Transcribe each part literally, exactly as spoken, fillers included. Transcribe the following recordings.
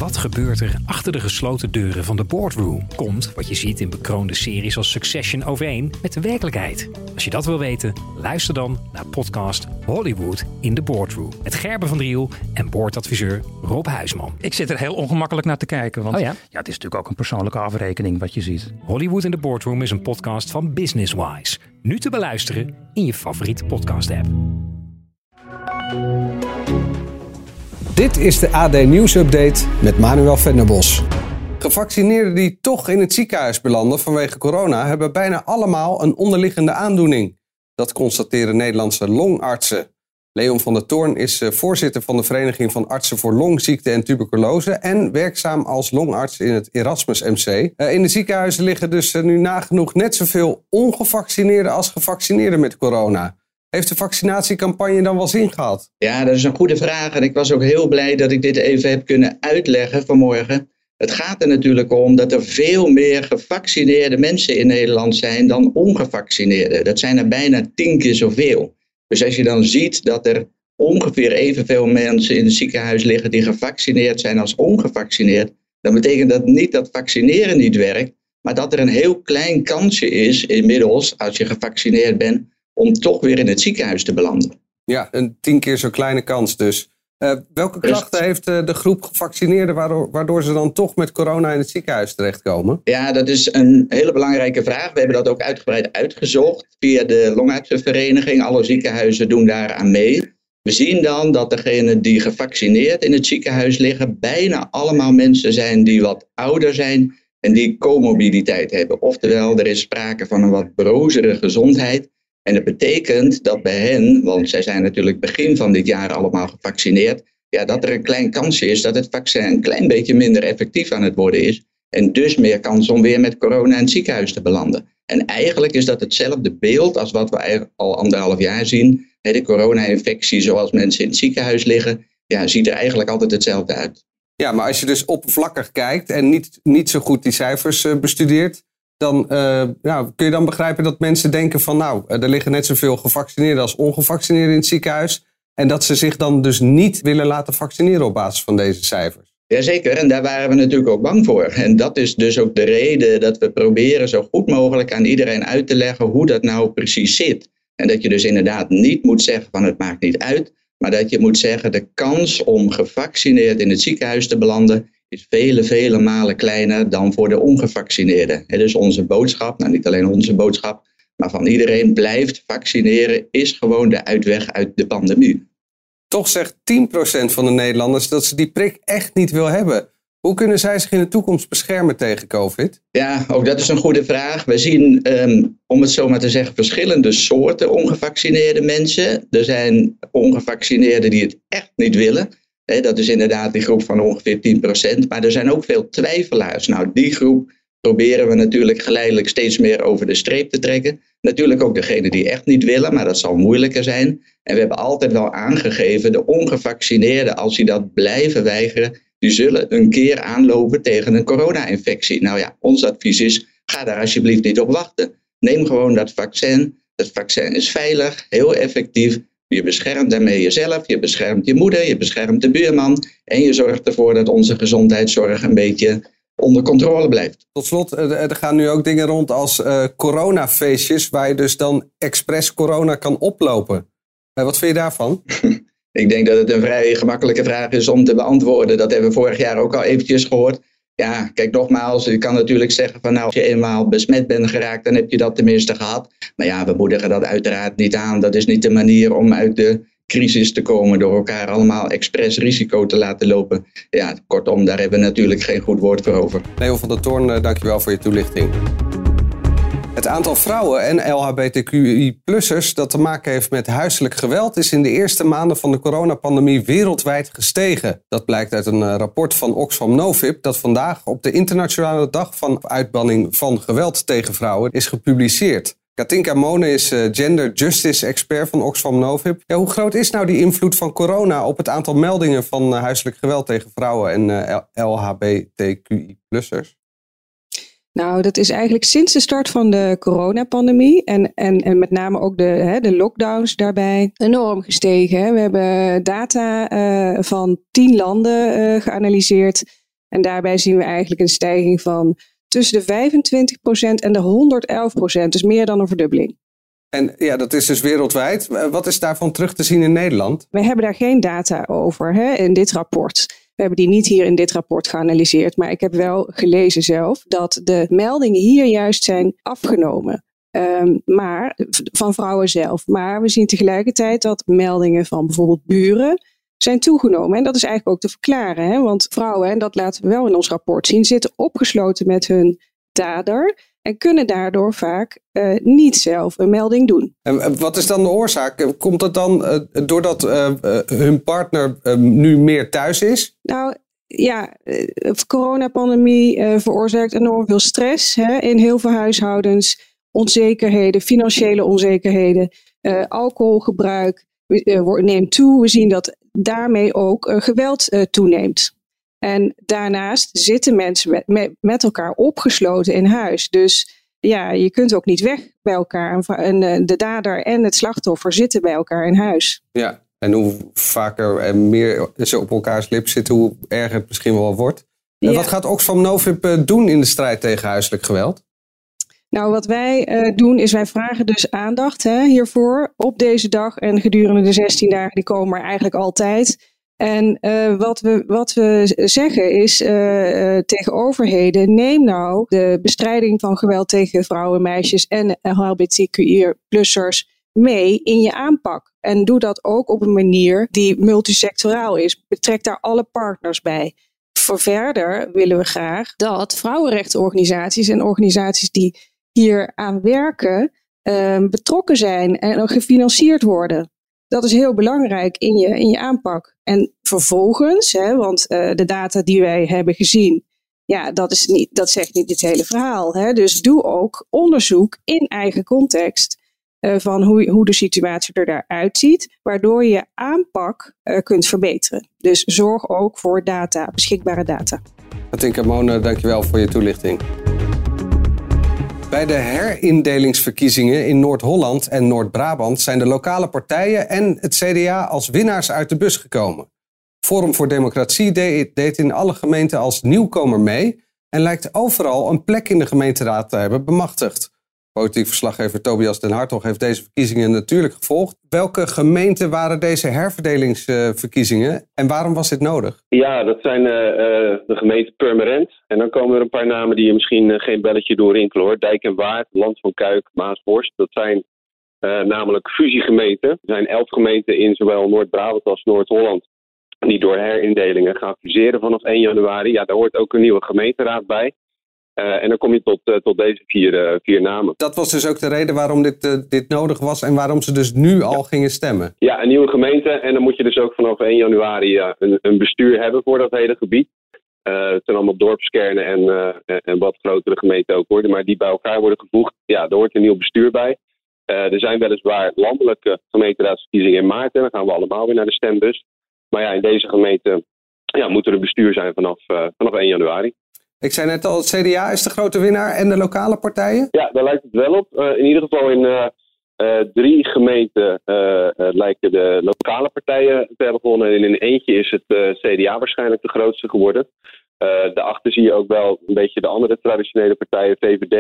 Wat gebeurt er achter de gesloten deuren van de boardroom? Komt wat je ziet in bekroonde series als Succession overeen met de werkelijkheid? Als je dat wil weten, luister dan naar podcast Hollywood in the Boardroom. Met Gerben van Driel en boordadviseur Rob Huisman. Ik zit er heel ongemakkelijk naar te kijken. Want oh ja? ja, het is natuurlijk ook een persoonlijke afrekening wat je ziet. Hollywood in the Boardroom is een podcast van Businesswise. Nu te beluisteren in je favoriete podcast app. Dit is de A D Nieuws Update met Manuel Venderbos. Gevaccineerden die toch in het ziekenhuis belanden vanwege corona hebben bijna allemaal een onderliggende aandoening. Dat constateren Nederlandse longartsen. Leon van der Toorn is voorzitter van de Vereniging van Artsen voor Longziekte en Tuberculose en werkzaam als longarts in het Erasmus M C. In de ziekenhuizen liggen dus nu nagenoeg net zoveel ongevaccineerden als gevaccineerden met corona. Heeft de vaccinatiecampagne dan wel zin gehad? Ja, dat is een goede vraag en ik was ook heel blij dat ik dit even heb kunnen uitleggen vanmorgen. Het gaat er natuurlijk om dat er veel meer gevaccineerde mensen in Nederland zijn dan ongevaccineerden. Dat zijn er bijna tien keer zoveel. Dus als je dan ziet dat er ongeveer evenveel mensen in het ziekenhuis liggen die gevaccineerd zijn als ongevaccineerd, dan betekent dat niet dat vaccineren niet werkt, maar dat er een heel klein kansje is inmiddels, als je gevaccineerd bent, om toch weer in het ziekenhuis te belanden. Ja, een tien keer zo kleine kans dus. Uh, welke klachten heeft uh, de groep gevaccineerden waardoor, waardoor ze dan toch met corona in het ziekenhuis terechtkomen? Ja, dat is een hele belangrijke vraag. We hebben dat ook uitgebreid uitgezocht via de longartsenvereniging. Alle ziekenhuizen doen daar aan mee. We zien dan dat degenen die gevaccineerd in het ziekenhuis liggen bijna allemaal mensen zijn die wat ouder zijn en die comorbiditeit hebben. Oftewel, er is sprake van een wat brozere gezondheid. En dat betekent dat bij hen, want zij zijn natuurlijk begin van dit jaar allemaal gevaccineerd, ja, dat er een klein kansje is dat het vaccin een klein beetje minder effectief aan het worden is. En dus meer kans om weer met corona in het ziekenhuis te belanden. En eigenlijk is dat hetzelfde beeld als wat we al anderhalf jaar zien. De corona-infectie zoals mensen in het ziekenhuis liggen, ja, ziet er eigenlijk altijd hetzelfde uit. Ja, maar als je dus oppervlakkig kijkt en niet, niet zo goed die cijfers uh, bestudeert, dan uh, nou, kun je dan begrijpen dat mensen denken van nou, er liggen net zoveel gevaccineerden als ongevaccineerden in het ziekenhuis. En dat ze zich dan dus niet willen laten vaccineren op basis van deze cijfers. Jazeker, en daar waren we natuurlijk ook bang voor. En dat is dus ook de reden dat we proberen zo goed mogelijk aan iedereen uit te leggen hoe dat nou precies zit. En dat je dus inderdaad niet moet zeggen van het maakt niet uit, maar dat je moet zeggen de kans om gevaccineerd in het ziekenhuis te belanden is vele, vele malen kleiner dan voor de ongevaccineerden. Het is onze boodschap, nou niet alleen onze boodschap, maar van iedereen blijft vaccineren is gewoon de uitweg uit de pandemie. Toch zegt tien procent van de Nederlanders dat ze die prik echt niet wil hebben. Hoe kunnen zij zich in de toekomst beschermen tegen COVID? Ja, ook dat is een goede vraag. We zien, um, om het zo maar te zeggen, verschillende soorten ongevaccineerde mensen. Er zijn ongevaccineerden die het echt niet willen. He, dat is inderdaad die groep van ongeveer tien procent. Maar er zijn ook veel twijfelaars. Nou, die groep proberen we natuurlijk geleidelijk steeds meer over de streep te trekken. Natuurlijk ook degenen die echt niet willen, maar dat zal moeilijker zijn. En we hebben altijd wel aangegeven, de ongevaccineerden, als die dat blijven weigeren, die zullen een keer aanlopen tegen een corona-infectie. Nou ja, ons advies is, ga daar alsjeblieft niet op wachten. Neem gewoon dat vaccin. Dat vaccin is veilig, heel effectief. Je beschermt daarmee jezelf, je beschermt je moeder, je beschermt de buurman. En je zorgt ervoor dat onze gezondheidszorg een beetje onder controle blijft. Tot slot, er gaan nu ook dingen rond als uh, coronafeestjes, waar je dus dan expres corona kan oplopen. Uh, wat vind je daarvan? Ik denk dat het een vrij gemakkelijke vraag is om te beantwoorden. Dat hebben we vorig jaar ook al eventjes gehoord. Ja, kijk nogmaals, je kan natuurlijk zeggen van nou, als je eenmaal besmet bent geraakt, dan heb je dat tenminste gehad. Maar ja, we moedigen dat uiteraard niet aan. Dat is niet de manier om uit de crisis te komen door elkaar allemaal expres risico te laten lopen. Ja, kortom, daar hebben we natuurlijk geen goed woord voor over. Leon van der Toorn, dankjewel voor je toelichting. Het aantal vrouwen en L H B T Q I plussers dat te maken heeft met huiselijk geweld is in de eerste maanden van de coronapandemie wereldwijd gestegen. Dat blijkt uit een rapport van Oxfam Novib dat vandaag op de internationale dag van uitbanning van geweld tegen vrouwen is gepubliceerd. Katinka Mone is gender justice expert van Oxfam Novib. Ja, hoe groot is nou die invloed van corona op het aantal meldingen van huiselijk geweld tegen vrouwen en L H B T Q I plussers? Nou, dat is eigenlijk sinds de start van de coronapandemie en, en, en met name ook de, hè, de lockdowns daarbij enorm gestegen. We hebben data uh, van tien landen uh, geanalyseerd En daarbij zien we eigenlijk een stijging van tussen de vijfentwintig procent en de honderdelf procent. Dus meer dan een verdubbeling. En ja, dat is dus wereldwijd. Wat is daarvan terug te zien in Nederland? We hebben daar geen data over hè, in dit rapport. We hebben die niet hier in dit rapport geanalyseerd. Maar ik heb wel gelezen zelf dat de meldingen hier juist zijn afgenomen. Um, maar van vrouwen zelf. Maar we zien tegelijkertijd dat meldingen van bijvoorbeeld buren zijn toegenomen. En dat is eigenlijk ook te verklaren. Hè? Want vrouwen, en dat laten we wel in ons rapport zien, zitten opgesloten met hun dader en kunnen daardoor vaak uh, niet zelf een melding doen. En wat is dan de oorzaak? Komt het dan uh, doordat uh, uh, hun partner uh, nu meer thuis is? Nou ja, de coronapandemie uh, veroorzaakt enorm veel stress hè, in heel veel huishoudens. Onzekerheden, financiële onzekerheden, uh, alcoholgebruik uh, neemt toe. We zien dat daarmee ook uh, geweld uh, toeneemt. En daarnaast zitten mensen met, met, met elkaar opgesloten in huis. Dus ja, je kunt ook niet weg bij elkaar. En, en de dader en het slachtoffer zitten bij elkaar in huis. Ja, en hoe vaker en meer ze op elkaars lip zitten, hoe erger het misschien wel wordt. Ja. En wat gaat Oxfam Novib doen in de strijd tegen huiselijk geweld? Nou, wat wij uh, doen is wij vragen dus aandacht hè, hiervoor op deze dag en gedurende de zestien dagen, die komen er eigenlijk altijd. En uh, wat, we, wat we zeggen is uh, uh, tegen overheden, neem nou de bestrijding van geweld tegen vrouwen, meisjes en L H B T Q I-plussers mee in je aanpak. En doe dat ook op een manier die multisectoraal is. Betrek daar alle partners bij. Voor verder willen we graag dat vrouwenrechtenorganisaties en organisaties die hier aan werken uh, betrokken zijn en ook gefinancierd worden. Dat is heel belangrijk in je, in je aanpak. En vervolgens, hè, want uh, de data die wij hebben gezien, ja, dat, is niet, dat zegt niet het hele verhaal. Hè. Dus doe ook onderzoek in eigen context uh, van hoe, hoe de situatie er daaruit ziet, waardoor je je aanpak uh, kunt verbeteren. Dus zorg ook voor data, beschikbare data. Katinka Monen, dankjewel voor je toelichting. Bij de herindelingsverkiezingen in Noord-Holland en Noord-Brabant zijn de lokale partijen en het C D A als winnaars uit de bus gekomen. Forum voor Democratie deed in alle gemeenten als nieuwkomer mee en lijkt overal een plek in de gemeenteraad te hebben bemachtigd. Politiek verslaggever Tobias den Hartog heeft deze verkiezingen natuurlijk gevolgd. Welke gemeenten waren deze herverdelingsverkiezingen en waarom was dit nodig? Ja, dat zijn uh, uh, de gemeenten Purmerend. En dan komen er een paar namen die je misschien uh, geen belletje doorrinkelen hoor. Dijk en Waard, Land van Kuik, Maasborst. Dat zijn uh, namelijk fusiegemeenten. Er zijn elf gemeenten in zowel Noord-Brabant als Noord-Holland die door herindelingen gaan fuseren vanaf één januari. Ja, daar hoort ook een nieuwe gemeenteraad bij. Uh, en dan kom je tot, uh, tot deze vier, uh, vier namen. Dat was dus ook de reden waarom dit, uh, dit nodig was en waarom ze dus nu al ja. gingen stemmen. Ja, een nieuwe gemeente. En dan moet je dus ook vanaf één januari uh, een, een bestuur hebben voor dat hele gebied. Uh, het zijn allemaal dorpskernen en, uh, en wat grotere gemeenten ook worden. Maar die bij elkaar worden gevoegd. Ja, daar hoort een nieuw bestuur bij. Uh, er zijn weliswaar landelijke gemeenteraadsverkiezingen in maart. En dan gaan we allemaal weer naar de stembus. Maar ja, in deze gemeente ja, moet er een bestuur zijn vanaf, uh, vanaf één januari. Ik zei net al, het C D A is de grote winnaar en de lokale partijen? Ja, daar lijkt het wel op. Uh, in ieder geval in uh, uh, drie gemeenten uh, uh, lijken de lokale partijen te hebben gewonnen. En in eentje is het uh, C D A waarschijnlijk de grootste geworden. Uh, daarachter zie je ook wel een beetje de andere traditionele partijen, V V D.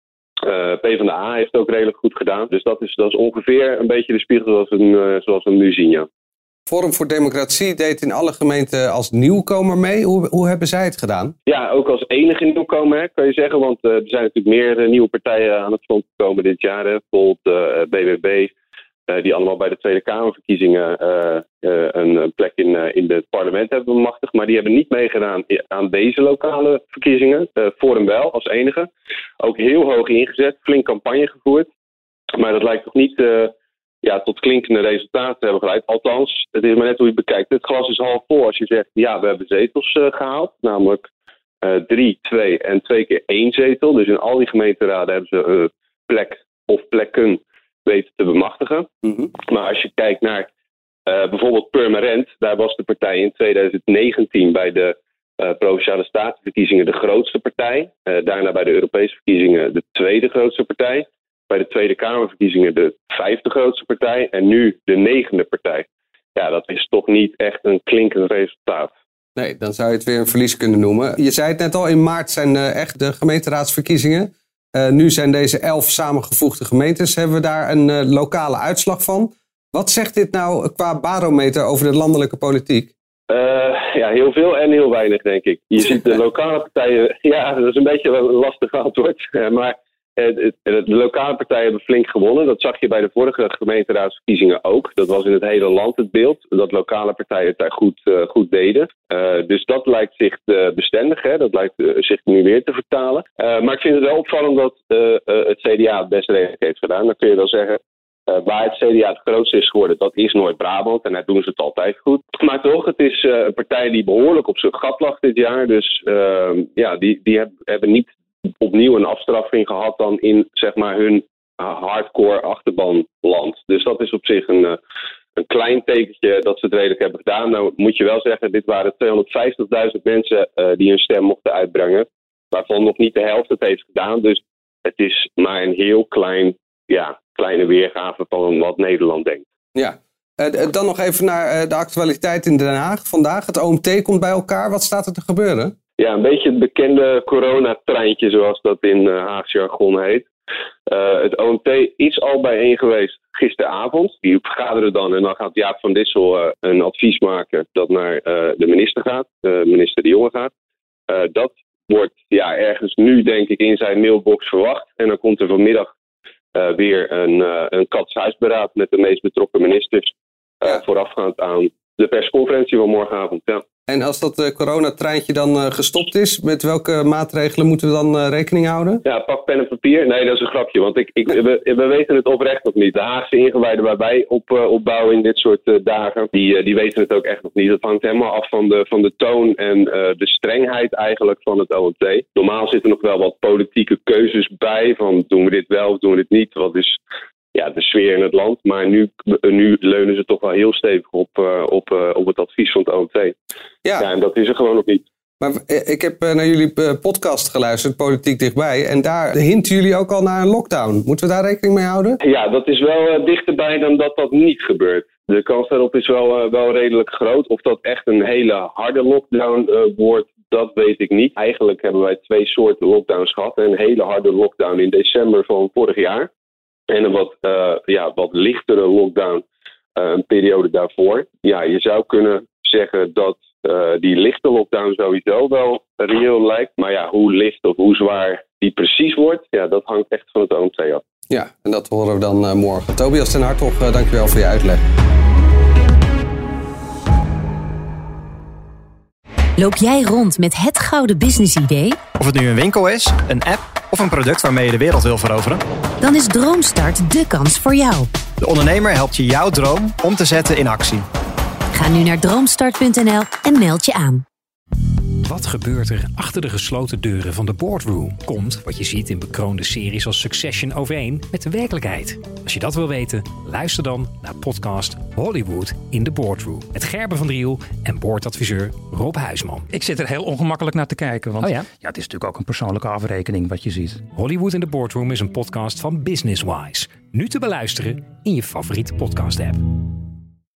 Uh, PvdA heeft ook redelijk goed gedaan. Dus dat is, dat is ongeveer een beetje de spiegel zoals we, uh, zoals we hem nu zien, ja. Forum voor Democratie deed in alle gemeenten als nieuwkomer mee. Hoe, hoe hebben zij het gedaan? Ja, ook als enige nieuwkomer, hè, kan je zeggen. Want uh, er zijn natuurlijk meer uh, nieuwe partijen aan het front gekomen dit jaar. Hè. Bijvoorbeeld uh, B B B, uh, die allemaal bij de Tweede Kamerverkiezingen uh, uh, een plek in, uh, in het parlement hebben bemachtigd. Maar die hebben niet meegedaan aan deze lokale verkiezingen. Uh, Forum wel, als enige. Ook heel hoog ingezet, flink campagne gevoerd. Maar dat lijkt toch niet... Uh, Ja, tot klinkende resultaten hebben geleid. Althans, het is maar net hoe je het bekijkt. Het glas is half vol als je zegt, ja, we hebben zetels uh, gehaald. Namelijk uh, drie, twee en twee keer één zetel. Dus in al die gemeenteraden hebben ze een uh, plek of plekken weten te bemachtigen. Mm-hmm. Maar als je kijkt naar uh, bijvoorbeeld Purmerend, daar was de partij in twintig negentien bij de uh, Provinciale Statenverkiezingen de grootste partij. Uh, daarna bij de Europese verkiezingen de tweede grootste partij. Bij de Tweede Kamerverkiezingen de vijfde grootste partij en nu de negende partij. Ja, dat is toch niet echt een klinkend resultaat. Nee, dan zou je het weer een verlies kunnen noemen. Je zei het net al, in maart zijn uh, echt de gemeenteraadsverkiezingen. Uh, nu zijn deze elf samengevoegde gemeentes. Hebben we daar een uh, lokale uitslag van? Wat zegt dit nou qua barometer over de landelijke politiek? Uh, ja, heel veel en heel weinig, denk ik. Je ziet de lokale partijen... Ja, dat is een beetje een lastig antwoord. Uh, maar uh, de lokale partijen hebben flink gewonnen. Dat zag je bij de vorige gemeenteraadsverkiezingen ook. Dat was in het hele land het beeld. Dat lokale partijen het daar goed, uh, goed deden. Uh, dus dat lijkt zich uh, bestendig. Hè? Dat lijkt uh, zich nu weer te vertalen. Uh, maar ik vind het wel opvallend dat uh, uh, het C D A het best redelijk heeft gedaan. Dan kun je wel zeggen... Uh, waar het C D A het grootste is geworden, dat is Noord-Brabant. En daar doen ze het altijd goed. Maar toch, het is uh, een partij die behoorlijk op zijn gat lag dit jaar. Dus uh, ja, die, die heb, hebben niet opnieuw een afstraffing gehad dan in zeg maar hun uh, hardcore achterbanland. Dus dat is op zich een, uh, een klein tekentje dat ze het redelijk hebben gedaan. Nou moet je wel zeggen, dit waren tweehonderdvijftigduizend mensen uh, die hun stem mochten uitbrengen. Waarvan nog niet de helft het heeft gedaan. Dus het is maar een heel klein... Ja, kleine weergave van wat Nederland denkt. Ja, uh, dan nog even naar uh, de actualiteit in Den Haag vandaag. Het O M T komt bij elkaar. Wat staat er te gebeuren? Ja, een beetje het bekende coronatreintje, zoals dat in uh, Haags jargon heet. Uh, het O M T is al bijeen geweest gisteravond. Die vergaderen dan en dan gaat Jaap van Dissel uh, een advies maken dat naar uh, de minister gaat. Uh, minister De Jonge gaat. Uh, dat wordt ja, ergens nu denk ik in zijn mailbox verwacht. En dan komt er vanmiddag Uh, weer een, uh, een katshuisberaad met de meest betrokken ministers. Uh, ja. Voorafgaand aan de persconferentie van morgenavond. Ja. En als dat uh, coronatreintje dan uh, gestopt is, met welke maatregelen moeten we dan uh, rekening houden? Ja, pak pen en papier. Nee, dat is een grapje, want ik, ik, we, we weten het oprecht nog niet. De Haagse ingewijden waar wij op, uh, opbouwen in dit soort uh, dagen, die, uh, die weten het ook echt nog niet. Het hangt helemaal af van de, van de toon en uh, de strengheid eigenlijk van het O M T. Normaal zitten nog wel wat politieke keuzes bij, van doen we dit wel of doen we dit niet? Wat is... Ja, de sfeer in het land. Maar nu, nu leunen ze toch wel heel stevig op, uh, op, uh, op het advies van het O M T. Ja. ja, en dat is er gewoon nog niet. Maar ik heb naar jullie podcast geluisterd, Politiek Dichtbij. En daar hinten jullie ook al naar een lockdown. Moeten we daar rekening mee houden? Ja, dat is wel uh, dichterbij dan dat dat niet gebeurt. De kans daarop is wel, uh, wel redelijk groot. Of dat echt een hele harde lockdown uh, wordt, dat weet ik niet. Eigenlijk hebben wij twee soorten lockdowns gehad. Een hele harde lockdown in december van vorig jaar. En een wat, uh, ja, wat lichtere lockdown uh, een periode daarvoor. Ja, je zou kunnen zeggen dat uh, die lichte lockdown sowieso wel reëel lijkt. Maar ja, hoe licht of hoe zwaar die precies wordt, ja, dat hangt echt van het O M T af. Ja, en dat horen we dan uh, morgen. Tobias ten Hartog, uh, dankjewel voor je uitleg. Loop jij rond met het gouden businessidee? Of het nu een winkel is, een app of een product waarmee je de wereld wil veroveren? Dan is Droomstart de kans voor jou. De ondernemer helpt je jouw droom om te zetten in actie. Ga nu naar droomstart punt n l en meld je aan. Wat gebeurt er achter de gesloten deuren van de boardroom? Komt wat je ziet in bekroonde series als Succession overeen met de werkelijkheid? Als je dat wil weten, luister dan naar podcast Hollywood in de Boardroom. Met Gerben van Driel en boordadviseur Rob Huisman. Ik zit er heel ongemakkelijk naar te kijken. Want oh ja? ja, het is natuurlijk ook een persoonlijke afrekening wat je ziet. Hollywood in de Boardroom is een podcast van Business Wise. Nu te beluisteren in je favoriete podcast app.